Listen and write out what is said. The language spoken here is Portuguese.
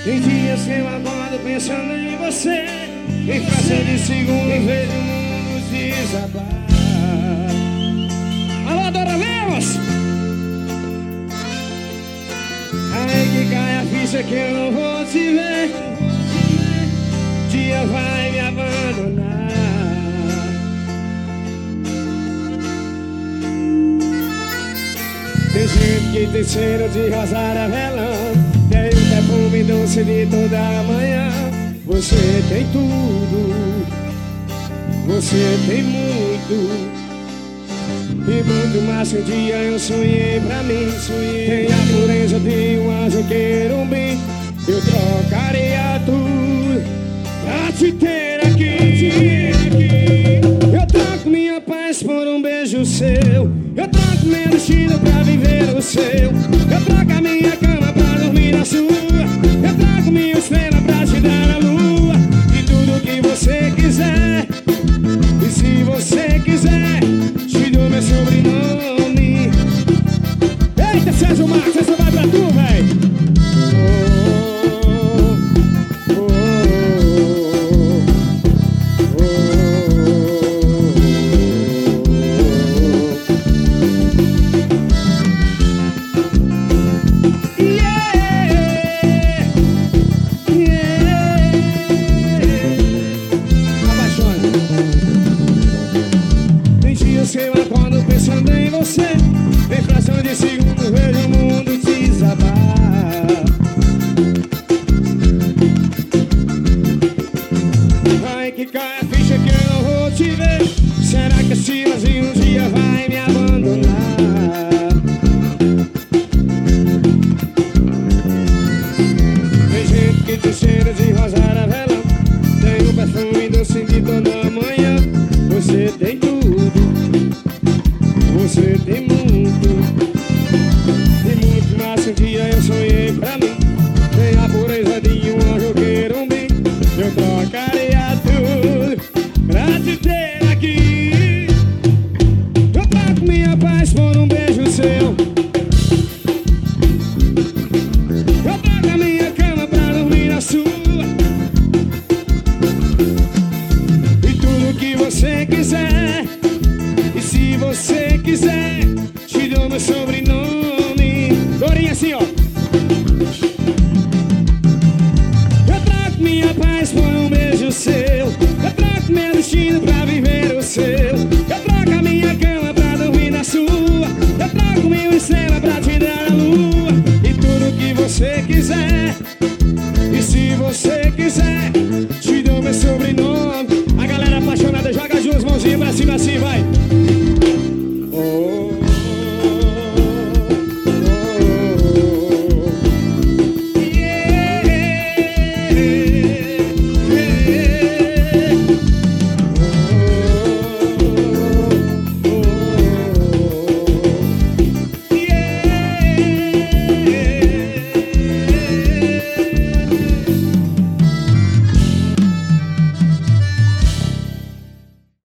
Tem dias que eu acordo pensando em você, em fração de segundo vejo o mundo desabar. Alô, Dora Lemos! Aí que cai a ficha que eu não vou te ver, dia vai me abandonar. Tem gente que tem cheiro de rosa avelã, tem o perfume doce de toda manhã. Você tem tudo, você tem muito, e muito mais que um dia eu sonhei pra mim. Tem a pureza de um anjo querubim. Eu trocaria tudo pra te ter aqui. Eu troco minha paz por um beijo seu, eu troco meu destino pra viver o seu. Eu troco a minha cama pra dormir na sua, eu troco minha estrela pra te dar a lua. E tudo que você quiser, e se você quiser, te dou meu sobrenome. Eita, Sérgio Marcos, essa vai pra tu, véi. Eu acordo pensando em você, em fração de segundo vejo o mundo desabar. Ai que cai a ficha que eu não vou te ver. Será que esse vazio um dia vai me abandonar? Tem gente que tem cheiro de rosa avelã, tem o perfume doce de toda manhã. Você tem tudo, você tem muito, e muito mais que um dia eu sonhei pra mim. Tem a pureza de um anjo querubim. Eu trocaria tudo pra te ter aqui. Eu troco minha paz por um beijo seu, eu troco a minha cama pra dormir na sua. E tudo que você quiser, e se você quiser, te dou meu sonho.